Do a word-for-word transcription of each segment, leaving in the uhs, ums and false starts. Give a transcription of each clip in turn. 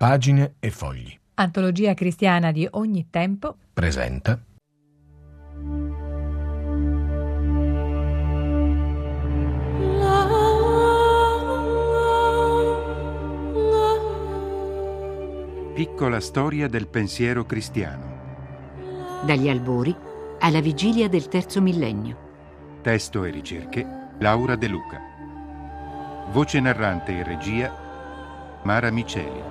Pagine e fogli. Antologia cristiana di ogni tempo. Presenta Piccola storia del pensiero cristiano. Dagli albori alla vigilia del terzo millennio. Testo e ricerche Laura De Luca. Voce narrante e regia Mara Miceli.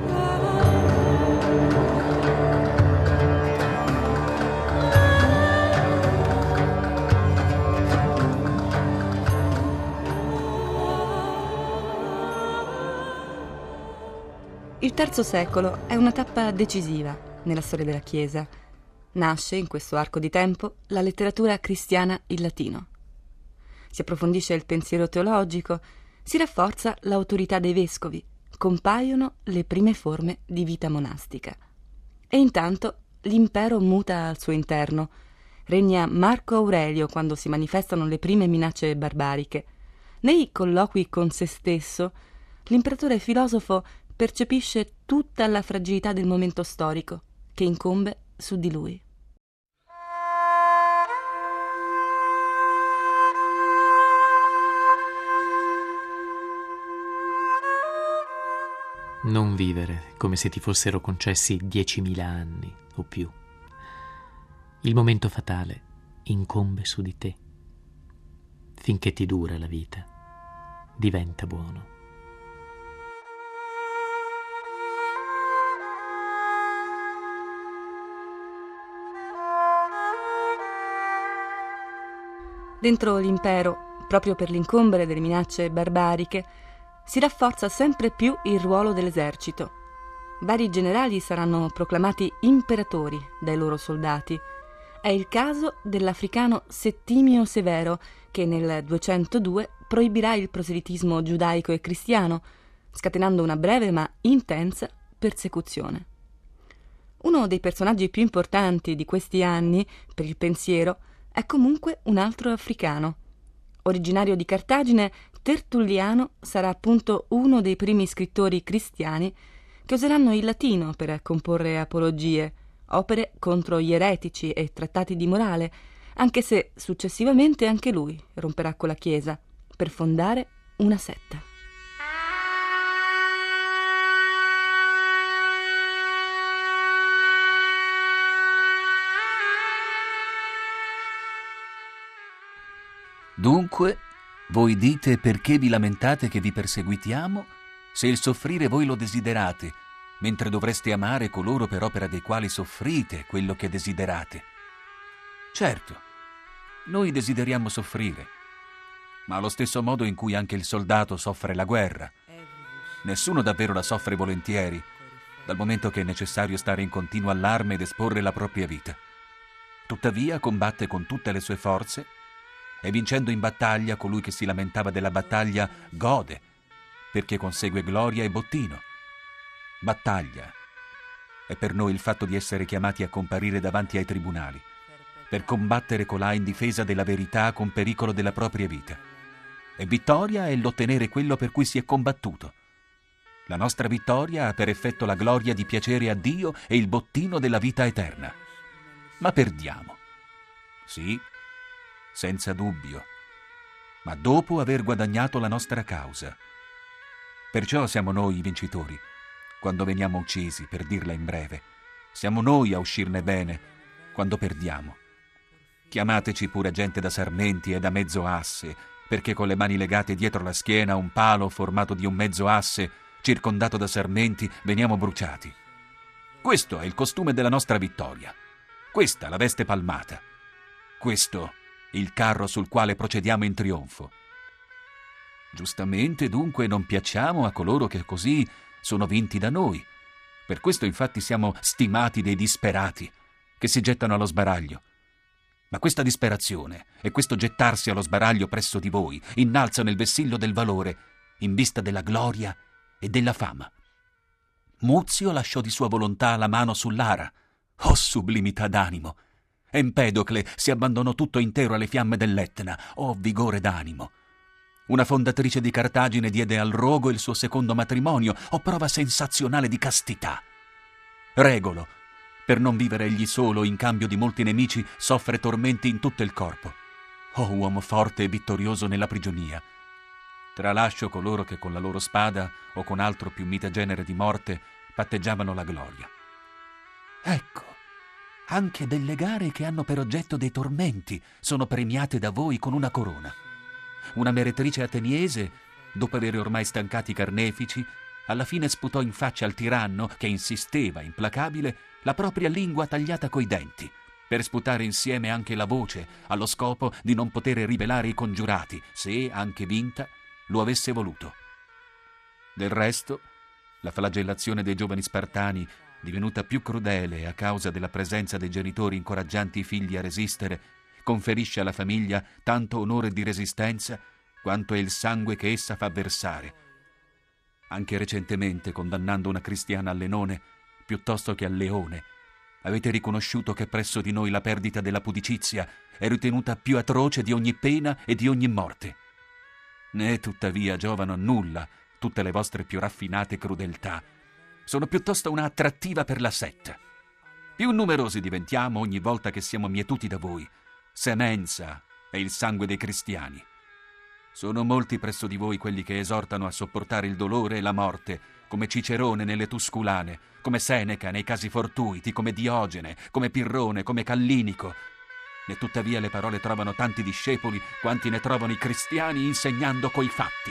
Il terzo secolo è una tappa decisiva nella storia della Chiesa. Nasce in questo arco di tempo la letteratura cristiana in latino. Si approfondisce il pensiero teologico, si rafforza l'autorità dei vescovi, compaiono le prime forme di vita monastica. E intanto l'impero muta al suo interno. Regna Marco Aurelio quando si manifestano le prime minacce barbariche. Nei colloqui con se stesso, l'imperatore filosofo percepisce tutta la fragilità del momento storico che incombe su di lui. Non vivere come se ti fossero concessi diecimila anni o più. Il momento fatale incombe su di te. Finché ti dura la vita, diventa buono. Dentro l'impero, proprio per l'incombere delle minacce barbariche, si rafforza sempre più il ruolo dell'esercito. Vari generali saranno proclamati imperatori dai loro soldati. È il caso dell'africano Settimio Severo, che nel duecentodue proibirà il proselitismo giudaico e cristiano, scatenando una breve ma intensa persecuzione. Uno dei personaggi più importanti di questi anni per il pensiero è comunque un altro africano. Originario di Cartagine, Tertulliano sarà appunto uno dei primi scrittori cristiani che useranno il latino per comporre apologie, opere contro gli eretici e trattati di morale, anche se successivamente anche lui romperà con la Chiesa per fondare una setta. Dunque, voi dite perché vi lamentate che vi perseguitiamo, se il soffrire voi lo desiderate, mentre dovreste amare coloro per opera dei quali soffrite quello che desiderate. Certo, noi desideriamo soffrire, ma allo stesso modo in cui anche il soldato soffre la guerra. Nessuno davvero la soffre volentieri, dal momento che è necessario stare in continuo allarme ed esporre la propria vita. Tuttavia combatte con tutte le sue forze e vincendo in battaglia colui che si lamentava della battaglia gode, perché consegue gloria e bottino. Battaglia è per noi il fatto di essere chiamati a comparire davanti ai tribunali, per combattere colà in difesa della verità con pericolo della propria vita. E vittoria è l'ottenere quello per cui si è combattuto. La nostra vittoria ha per effetto la gloria di piacere a Dio e il bottino della vita eterna. Ma perdiamo. Sì, senza dubbio, ma dopo aver guadagnato la nostra causa. Perciò siamo noi i vincitori, quando veniamo uccisi, per dirla in breve. Siamo noi a uscirne bene, quando perdiamo. Chiamateci pure gente da sarmenti e da mezzo asse, perché con le mani legate dietro la schiena a un palo formato di un mezzo asse, circondato da sarmenti, veniamo bruciati. Questo è il costume della nostra vittoria. Questa la veste palmata. Questo il carro sul quale procediamo in trionfo. Giustamente, dunque, non piacciamo a coloro che così sono vinti da noi. Per questo, infatti, siamo stimati dei disperati che si gettano allo sbaraglio. Ma questa disperazione e questo gettarsi allo sbaraglio presso di voi innalzano il vessillo del valore in vista della gloria e della fama. Muzio lasciò di sua volontà la mano sull'ara. Oh sublimità d'animo! Empedocle si abbandonò tutto intero alle fiamme dell'Etna. Oh vigore d'animo! Una fondatrice di Cartagine diede al rogo il suo secondo matrimonio, o prova sensazionale di castità. Regolo, per non vivere egli solo, in cambio di molti nemici, soffre tormenti in tutto il corpo. Oh, uomo forte e vittorioso nella prigionia! Tralascio coloro che con la loro spada o con altro più mite genere di morte patteggiavano la gloria. Ecco, anche delle gare che hanno per oggetto dei tormenti sono premiate da voi con una corona. Una meretrice ateniese, dopo aver ormai stancati i carnefici, alla fine sputò in faccia al tiranno, che insisteva, implacabile, la propria lingua tagliata coi denti, per sputare insieme anche la voce, allo scopo di non poter rivelare i congiurati, se, anche vinta, lo avesse voluto. Del resto, la flagellazione dei giovani spartani, divenuta più crudele a causa della presenza dei genitori incoraggianti i figli a resistere, conferisce alla famiglia tanto onore di resistenza quanto è il sangue che essa fa versare. Anche recentemente, condannando una cristiana al lenone piuttosto che al leone, avete riconosciuto che presso di noi la perdita della pudicizia è ritenuta più atroce di ogni pena e di ogni morte. Né tuttavia giovano a nulla tutte le vostre più raffinate crudeltà. Sono piuttosto una attrattiva per la setta. Più numerosi diventiamo ogni volta che siamo mietuti da voi. Semenza è il sangue dei cristiani. Sono molti presso di voi quelli che esortano a sopportare il dolore e la morte, come Cicerone nelle Tusculane, come Seneca nei Casi Fortuiti, come Diogene, come Pirrone, come Callinico. E tuttavia le parole trovano tanti discepoli quanti ne trovano i cristiani insegnando coi fatti.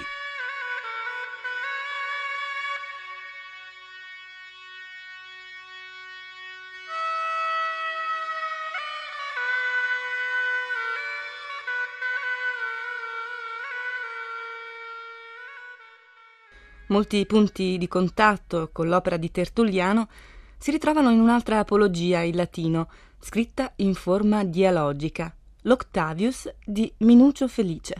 Molti punti di contatto con l'opera di Tertulliano si ritrovano in un'altra apologia in latino, scritta in forma dialogica, l'Octavius di Minucio Felice.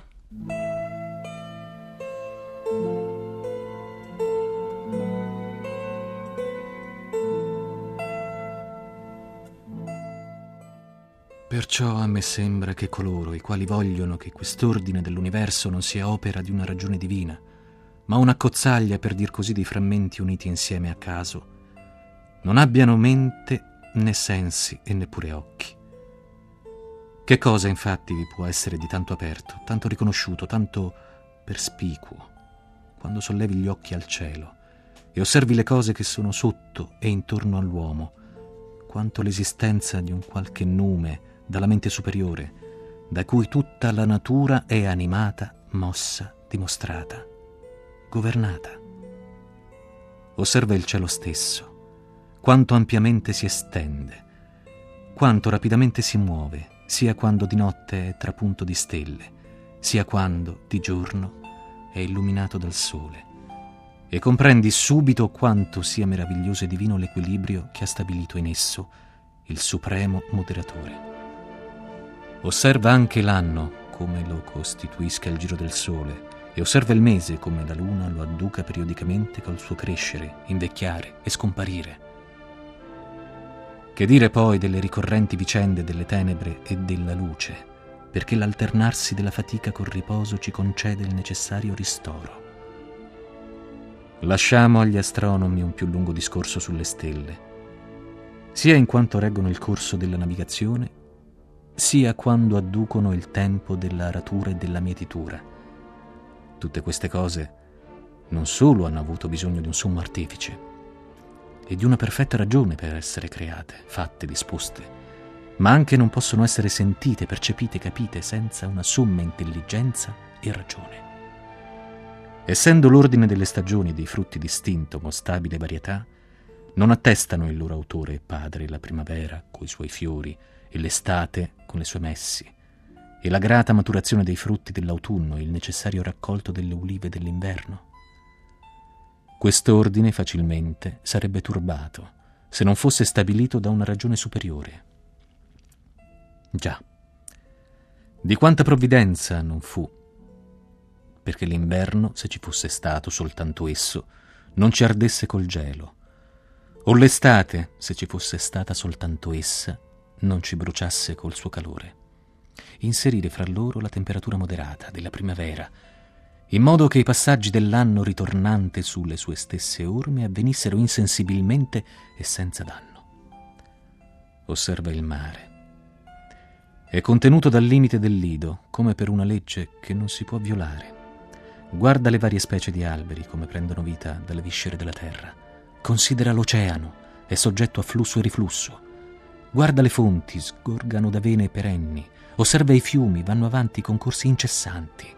Perciò a me sembra che coloro i quali vogliono che quest'ordine dell'universo non sia opera di una ragione divina, ma una cozzaglia, per dir così, di frammenti uniti insieme a caso, non abbiano mente né sensi e neppure occhi. Che cosa infatti vi può essere di tanto aperto, tanto riconosciuto, tanto perspicuo, quando sollevi gli occhi al cielo e osservi le cose che sono sotto e intorno all'uomo, quanto l'esistenza di un qualche nume dalla mente superiore, da cui tutta la natura è animata, mossa, dimostrata, governata. Osserva il cielo stesso, quanto ampiamente si estende, quanto rapidamente si muove, sia quando di notte è trapunto di stelle, sia quando di giorno è illuminato dal sole, e comprendi subito quanto sia meraviglioso e divino l'equilibrio che ha stabilito in esso il supremo moderatore. Osserva anche l'anno come lo costituisca il giro del sole, e osserva il mese come la luna lo adduca periodicamente col suo crescere, invecchiare e scomparire. Che dire poi delle ricorrenti vicende delle tenebre e della luce, perché l'alternarsi della fatica col riposo ci concede il necessario ristoro. Lasciamo agli astronomi un più lungo discorso sulle stelle, sia in quanto reggono il corso della navigazione, sia quando adducono il tempo della aratura e della mietitura. Tutte queste cose non solo hanno avuto bisogno di un sommo artefice e di una perfetta ragione per essere create, fatte, disposte, ma anche non possono essere sentite, percepite, capite senza una somma intelligenza e ragione. Essendo l'ordine delle stagioni e dei frutti distinto con stabile varietà, non attestano il loro autore e padre la primavera coi suoi fiori e l'estate con le sue messi, e la grata maturazione dei frutti dell'autunno e il necessario raccolto delle ulive dell'inverno. Quest'ordine facilmente sarebbe turbato se non fosse stabilito da una ragione superiore. Già, di quanta provvidenza non fu, perché l'inverno, se ci fosse stato soltanto esso, non ci ardesse col gelo, o l'estate, se ci fosse stata soltanto essa, non ci bruciasse col suo calore. Inserire fra loro la temperatura moderata della primavera in modo che i passaggi dell'anno ritornante sulle sue stesse orme avvenissero insensibilmente e senza danno. Osserva il mare. È contenuto dal limite del lido, come per una legge che non si può violare. Guarda le varie specie di alberi come prendono vita dalle viscere della terra. Considera l'oceano, è soggetto a flusso e riflusso. Guarda le fonti, sgorgano da vene perenni. Osserva i fiumi, vanno avanti con corsi incessanti.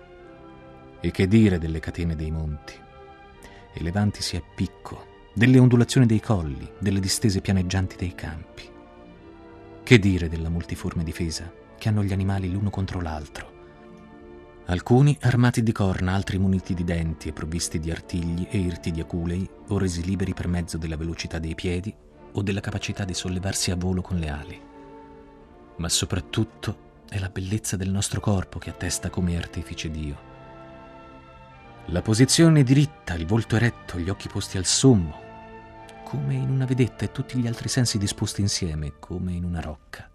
E che dire delle catene dei monti, elevantisi a picco, delle ondulazioni dei colli, delle distese pianeggianti dei campi. Che dire della multiforme difesa che hanno gli animali l'uno contro l'altro. Alcuni armati di corna, altri muniti di denti e provvisti di artigli e irti di aculei, o resi liberi per mezzo della velocità dei piedi o della capacità di sollevarsi a volo con le ali. Ma soprattutto è la bellezza del nostro corpo che attesta come artefice Dio. La posizione diritta, il volto eretto, gli occhi posti al sommo, come in una vedetta, e tutti gli altri sensi disposti insieme, come in una rocca.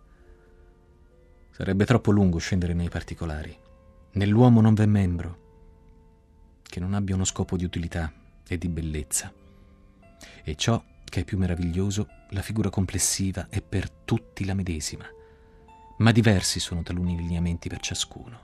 Sarebbe troppo lungo scendere nei particolari. Nell'uomo non v'è membro che non abbia uno scopo di utilità e di bellezza. E ciò che è più meraviglioso, la figura complessiva è per tutti la medesima, ma diversi sono taluni lineamenti per ciascuno.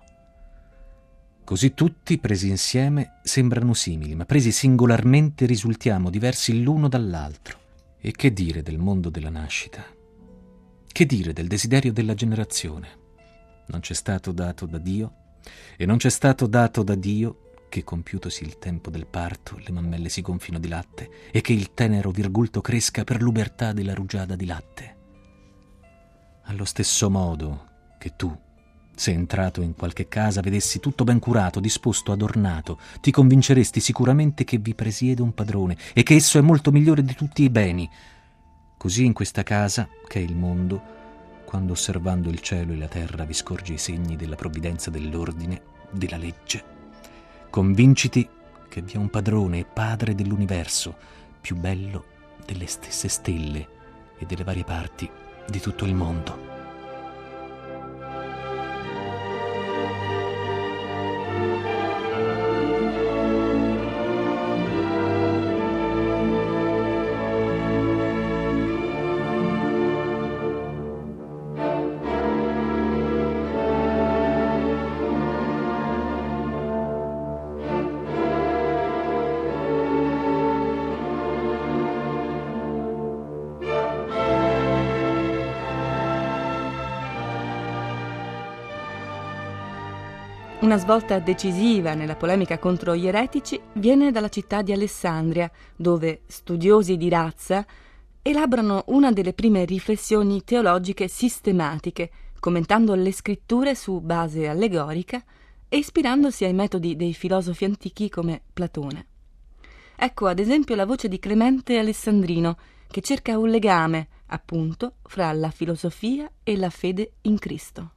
Così tutti, presi insieme, sembrano simili, ma presi singolarmente risultiamo diversi l'uno dall'altro. E che dire del mondo della nascita? Che dire del desiderio della generazione? Non c'è stato dato da Dio, e non c'è stato dato da Dio che, compiutosi il tempo del parto, le mammelle si gonfino di latte e che il tenero virgulto cresca per l'ubertà della rugiada di latte. Allo stesso modo che tu, se entrato in qualche casa vedessi tutto ben curato, disposto, adornato, ti convinceresti sicuramente che vi presiede un padrone e che esso è molto migliore di tutti i beni. Così in questa casa, che è il mondo, quando osservando il cielo e la terra vi scorgi i segni della provvidenza, dell'ordine, della legge, convinciti che vi è un padrone e padre dell'universo, più bello delle stesse stelle e delle varie parti di tutto il mondo. Una svolta decisiva nella polemica contro gli eretici viene dalla città di Alessandria, dove studiosi di razza elaborano una delle prime riflessioni teologiche sistematiche, commentando le scritture su base allegorica e ispirandosi ai metodi dei filosofi antichi come Platone. Ecco ad esempio la voce di Clemente Alessandrino, che cerca un legame, appunto, fra la filosofia e la fede in Cristo.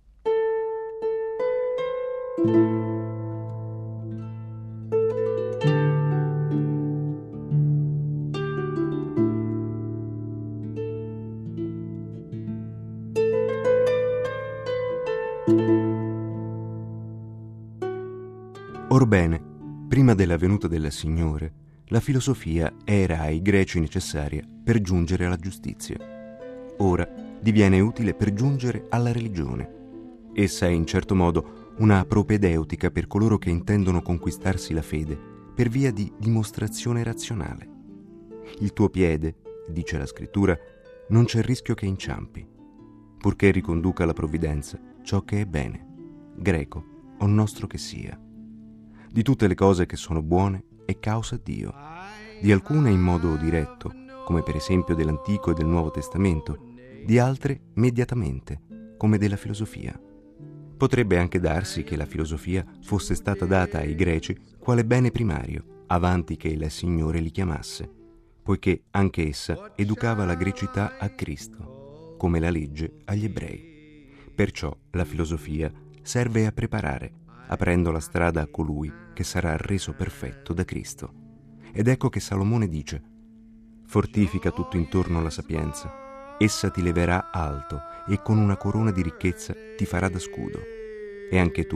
Orbene, prima della venuta del Signore, la filosofia era ai greci necessaria per giungere alla giustizia. Ora diviene utile per giungere alla religione. Essa è in certo modo una propedeutica per coloro che intendono conquistarsi la fede per via di dimostrazione razionale. Il tuo piede, dice la scrittura, non c'è rischio che inciampi, purché riconduca alla provvidenza ciò che è bene, greco o nostro che sia. Di tutte le cose che sono buone è causa Dio, di alcune in modo diretto, come per esempio dell'Antico e del Nuovo Testamento, di altre mediatamente, come della filosofia. Potrebbe anche darsi che la filosofia fosse stata data ai greci quale bene primario, avanti che il Signore li chiamasse, poiché anche essa educava la grecità a Cristo, come la legge agli ebrei. Perciò la filosofia serve a preparare, aprendo la strada a colui che sarà reso perfetto da Cristo. Ed ecco che Salomone dice: fortifica tutto intorno la sapienza, essa ti leverà alto e con una corona di ricchezza ti farà da scudo. E anche tu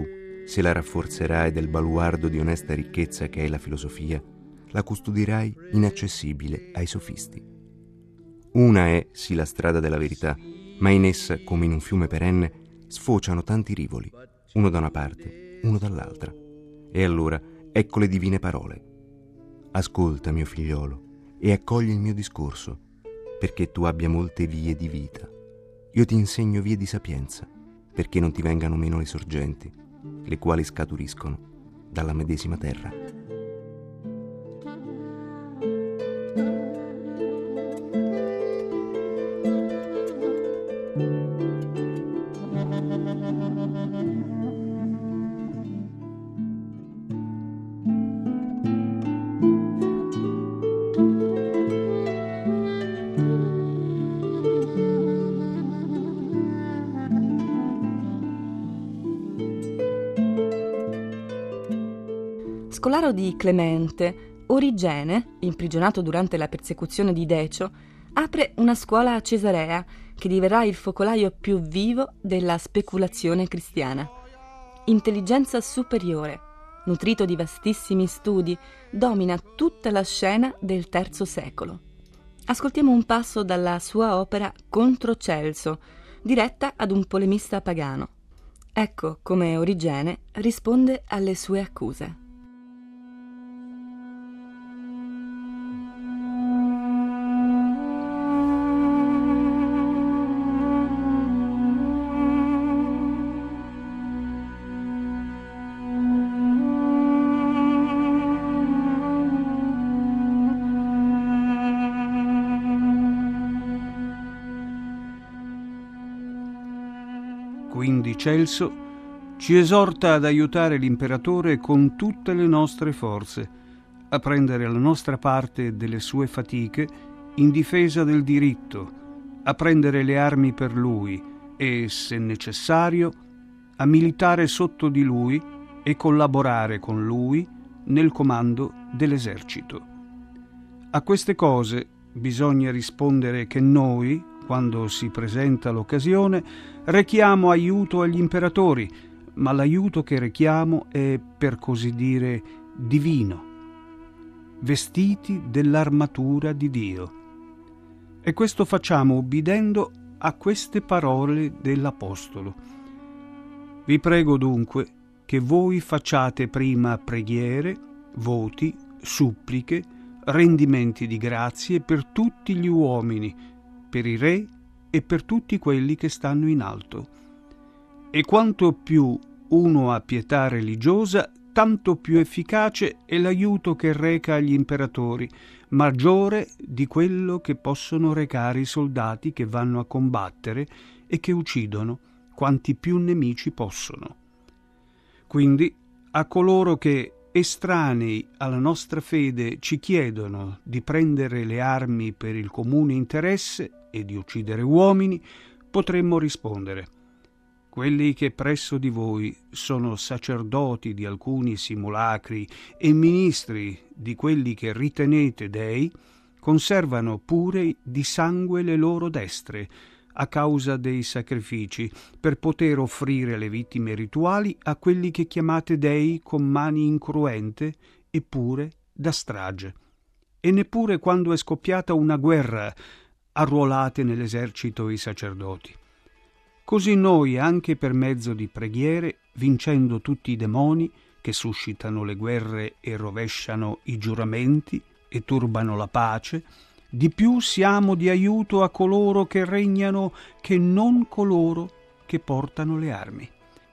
Se la rafforzerai del baluardo di onesta ricchezza che è la filosofia, la custodirai inaccessibile ai sofisti. Una è sì la strada della verità, ma in essa, come in un fiume perenne, sfociano tanti rivoli, uno da una parte, uno dall'altra. E allora ecco le divine parole. Ascolta, mio figliolo, e accogli il mio discorso, perché tu abbia molte vie di vita. Io ti insegno vie di sapienza, perché non ti vengano meno le sorgenti, le quali scaturiscono dalla medesima terra. Scolaro di Clemente, Origene, imprigionato durante la persecuzione di Decio, apre una scuola a Cesarea che diverrà il focolaio più vivo della speculazione cristiana. Intelligenza superiore, nutrito di vastissimi studi, domina tutta la scena del terzo secolo. Ascoltiamo un passo dalla sua opera Contro Celso, diretta ad un polemista pagano. Ecco come Origene risponde alle sue accuse. Quindi Celso ci esorta ad aiutare l'imperatore con tutte le nostre forze, a prendere la nostra parte delle sue fatiche in difesa del diritto, a prendere le armi per lui e, se necessario, a militare sotto di lui e collaborare con lui nel comando dell'esercito. A queste cose bisogna rispondere che noi, quando si presenta l'occasione, rechiamo aiuto agli imperatori, ma l'aiuto che rechiamo è, per così dire, divino, vestiti dell'armatura di Dio. E questo facciamo ubbidendo a queste parole dell'Apostolo. Vi prego dunque che voi facciate prima preghiere, voti, suppliche, rendimenti di grazie per tutti gli uomini, per i re e per tutti quelli che stanno in alto. E quanto più uno ha pietà religiosa, tanto più efficace è l'aiuto che reca agli imperatori, maggiore di quello che possono recare i soldati che vanno a combattere e che uccidono quanti più nemici possono. Quindi a coloro che, estranei alla nostra fede, ci chiedono di prendere le armi per il comune interesse e di uccidere uomini, potremmo rispondere: quelli che presso di voi sono sacerdoti di alcuni simulacri e ministri di quelli che ritenete dei, conservano pure di sangue le loro destre, a causa dei sacrifici, per poter offrire le vittime rituali a quelli che chiamate dei con mani incruente e pure da strage. E neppure quando è scoppiata una guerra arruolate nell'esercito i sacerdoti. Così noi, anche per mezzo di preghiere, vincendo tutti i demoni che suscitano le guerre e rovesciano i giuramenti e turbano la pace, di più siamo di aiuto a coloro che regnano che non coloro che portano le armi.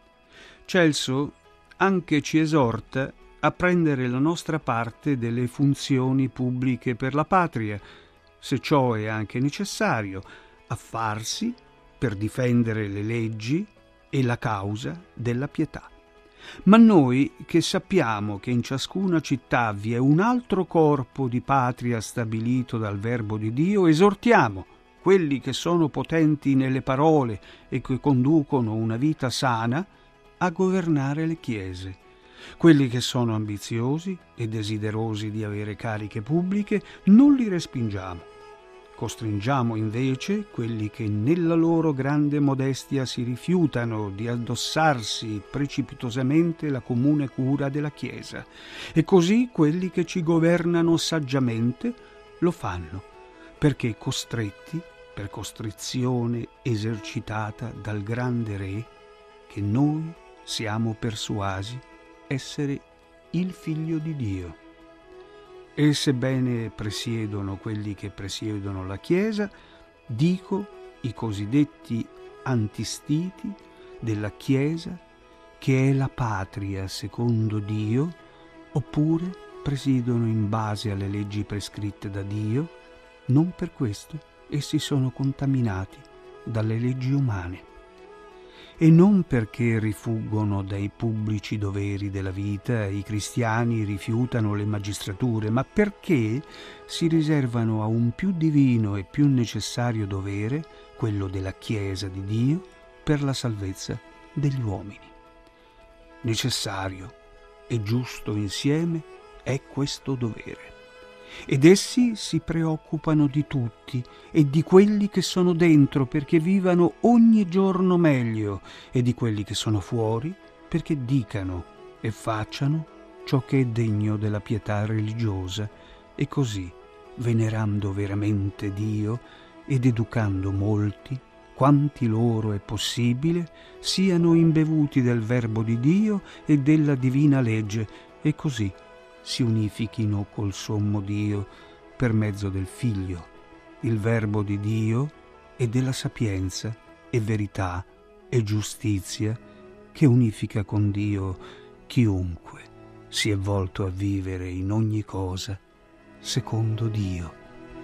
Celso anche ci esorta a prendere la nostra parte delle funzioni pubbliche per la patria, se ciò è anche necessario, a farsi per difendere le leggi e la causa della pietà. Ma noi, che sappiamo che in ciascuna città vi è un altro corpo di patria stabilito dal Verbo di Dio, esortiamo quelli che sono potenti nelle parole e che conducono una vita sana a governare le chiese. Quelli che sono ambiziosi e desiderosi di avere cariche pubbliche non li respingiamo. Costringiamo invece quelli che nella loro grande modestia si rifiutano di addossarsi precipitosamente la comune cura della Chiesa, e così quelli che ci governano saggiamente lo fanno, perché costretti per costrizione esercitata dal grande Re, che noi siamo persuasi essere il Figlio di Dio. E sebbene presiedono quelli che presiedono la Chiesa, dico i cosiddetti antistiti della Chiesa, che è la patria secondo Dio, oppure presiedono in base alle leggi prescritte da Dio, non per questo essi sono contaminati dalle leggi umane. E non perché rifuggono dai pubblici doveri della vita i cristiani rifiutano le magistrature, ma perché si riservano a un più divino e più necessario dovere, quello della Chiesa di Dio, per la salvezza degli uomini. Necessario e giusto insieme è questo dovere. Ed essi si preoccupano di tutti e di quelli che sono dentro perché vivano ogni giorno meglio, e di quelli che sono fuori perché dicano e facciano ciò che è degno della pietà religiosa, e così, venerando veramente Dio ed educando molti, quanti loro è possibile, siano imbevuti del verbo di Dio e della divina legge, e così si unifichino col sommo Dio per mezzo del Figlio, il verbo di Dio e della sapienza e verità e giustizia, che unifica con Dio chiunque si è volto a vivere in ogni cosa secondo Dio.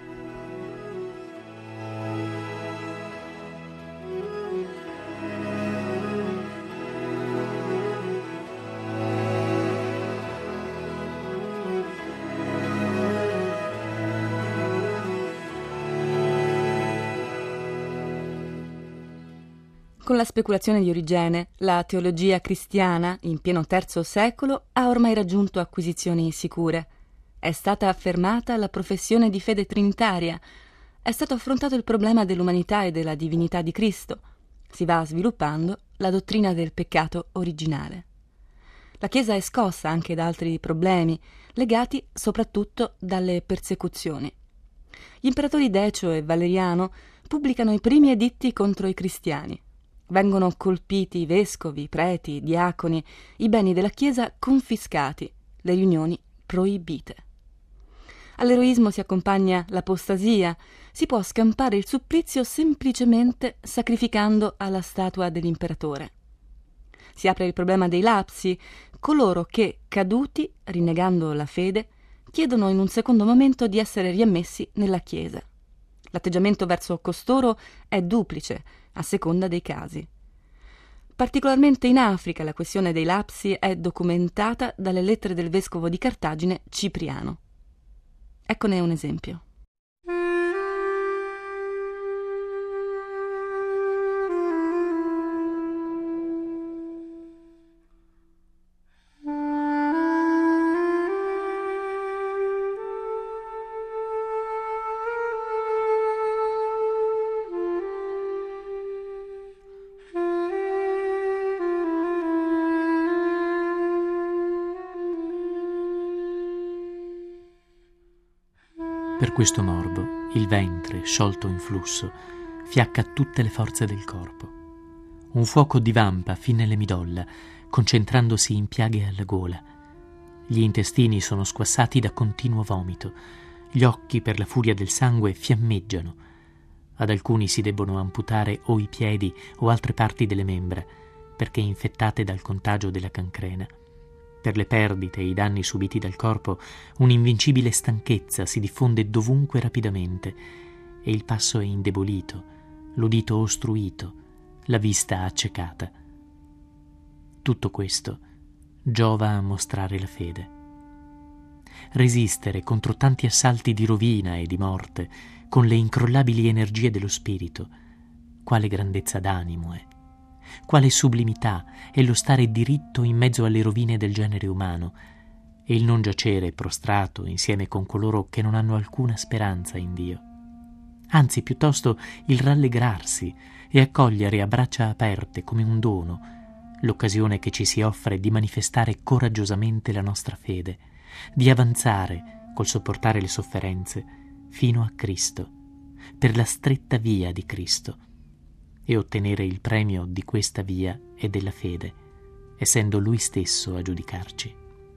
Con la speculazione di Origene, la teologia cristiana, in pieno terzo secolo, ha ormai raggiunto acquisizioni sicure. È stata affermata la professione di fede trinitaria, è stato affrontato il problema dell'umanità e della divinità di Cristo, si va sviluppando la dottrina del peccato originale. La Chiesa è scossa anche da altri problemi, legati soprattutto dalle persecuzioni. Gli imperatori Decio e Valeriano pubblicano i primi editti contro i cristiani. Vengono colpiti vescovi, preti, diaconi, i beni della Chiesa confiscati, le riunioni proibite. All'eroismo si accompagna l'apostasia, si può scampare il supplizio semplicemente sacrificando alla statua dell'imperatore. Si apre il problema dei lapsi, coloro che, caduti, rinnegando la fede, chiedono in un secondo momento di essere riammessi nella Chiesa. L'atteggiamento verso costoro è duplice, a seconda dei casi. Particolarmente in Africa la questione dei lapsi è documentata dalle lettere del vescovo di Cartagine Cipriano. Eccone un esempio. Per questo morbo, il ventre, sciolto in flusso, fiacca tutte le forze del corpo. Un fuoco divampa fin nelle midolla, concentrandosi in piaghe alla gola. Gli intestini sono squassati da continuo vomito. Gli occhi, per la furia del sangue, fiammeggiano. Ad alcuni si debbono amputare o i piedi o altre parti delle membra, perché infettate dal contagio della cancrena. Per le perdite e i danni subiti dal corpo, un'invincibile stanchezza si diffonde dovunque rapidamente e il passo è indebolito, l'udito ostruito, la vista accecata. Tutto questo giova a mostrare la fede. Resistere contro tanti assalti di rovina e di morte con le incrollabili energie dello spirito, quale grandezza d'animo è! Quale sublimità è lo stare diritto in mezzo alle rovine del genere umano e il non giacere prostrato insieme con coloro che non hanno alcuna speranza in Dio. anzi piuttosto il rallegrarsi e accogliere a braccia aperte come un dono l'occasione che ci si offre di manifestare coraggiosamente la nostra fede, di avanzare col sopportare le sofferenze fino a Cristo, per la stretta via di Cristo, e ottenere il premio di questa via e della fede, essendo Lui stesso a giudicarci.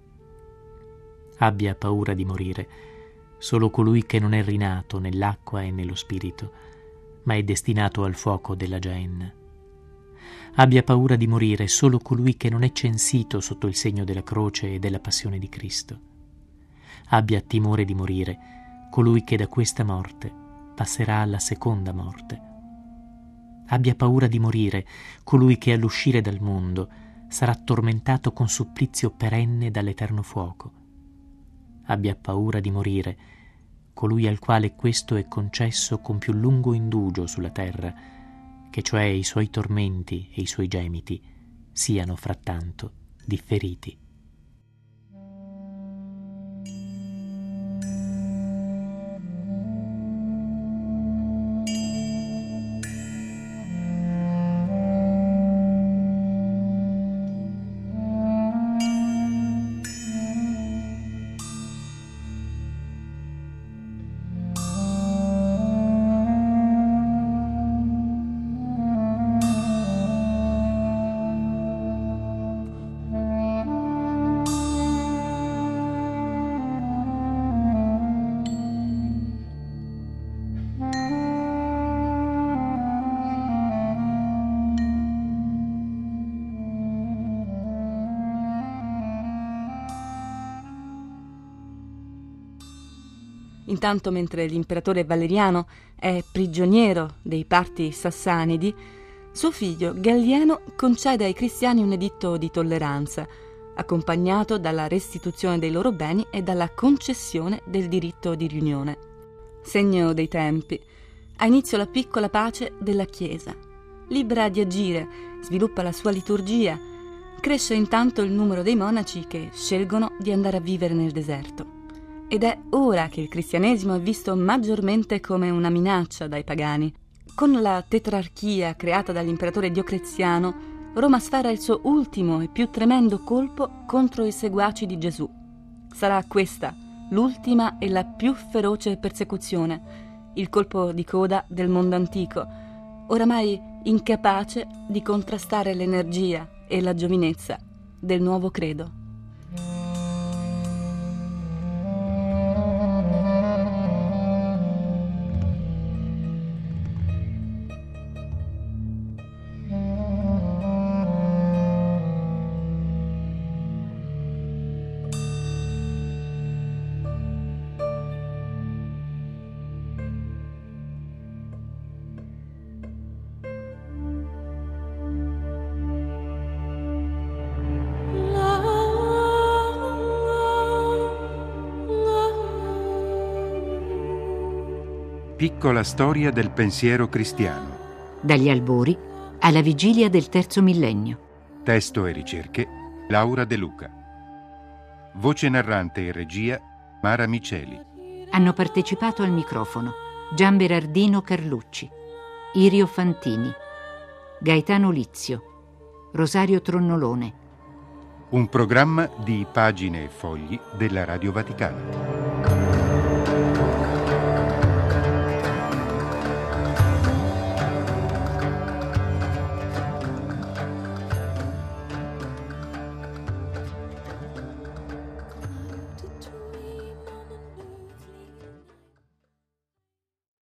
Abbia paura di morire solo colui che non è rinato nell'acqua e nello spirito, ma è destinato al fuoco della Geenna. Abbia paura di morire solo colui che non è censito sotto il segno della croce e della passione di Cristo. Abbia timore di morire colui che da questa morte passerà alla seconda morte. Abbia paura di morire colui che all'uscire dal mondo sarà tormentato con supplizio perenne dall'eterno fuoco. Abbia paura di morire colui al quale questo è concesso con più lungo indugio sulla terra, che cioè i suoi tormenti e i suoi gemiti siano frattanto differiti. Intanto, mentre l'imperatore Valeriano è prigioniero dei parti sassanidi, suo figlio Gallieno concede ai cristiani un editto di tolleranza, accompagnato dalla restituzione dei loro beni e dalla concessione del diritto di riunione. Segno dei tempi, ha inizio la piccola pace della Chiesa. Libera di agire, sviluppa la sua liturgia, cresce intanto il numero dei monaci che scelgono di andare a vivere nel deserto. Ed è ora che il cristianesimo è visto maggiormente come una minaccia dai pagani. Con la tetrarchia creata dall'imperatore Diocleziano, Roma sferra il suo ultimo e più tremendo colpo contro i seguaci di Gesù. Sarà questa l'ultima e la più feroce persecuzione, il colpo di coda del mondo antico, oramai incapace di contrastare l'energia e la giovinezza del nuovo credo. Piccola storia del pensiero cristiano. Dagli albori alla vigilia del terzo millennio. Testo e ricerche Laura De Luca. Voce narrante e regia Mara Miceli. Hanno partecipato al microfono Gian Berardino Carlucci, Irio Fantini, Gaetano Lizio, Rosario Tronnolone. Un programma di Pagine e Fogli della Radio Vaticana.